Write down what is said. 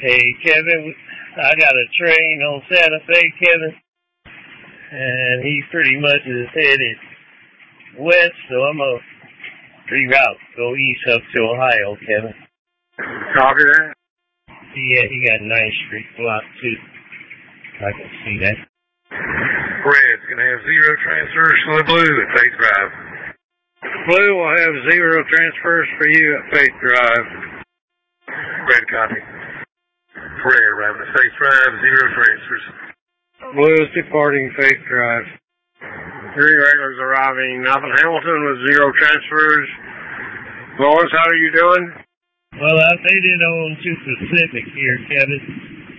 Hey, Kevin, I got a train on Santa Fe, Kevin, and he pretty much is headed west, so I'm going to reroute, go east up to Ohio, Kevin. Copy that. Yeah, he got 9th Street blocked, too. I can see that. Red's going to have 0 transfers for the Blue at Faith Drive. Blue will have 0 transfers for you at Faith Drive. Red copy. Red arriving at Faith Drive, 0 transfers. Blue is departing Faith Drive. 3 regulars arriving up in Hamilton with 0 transfers. Lawrence, how are you doing? Well, I made it on to Pacific here, Kevin.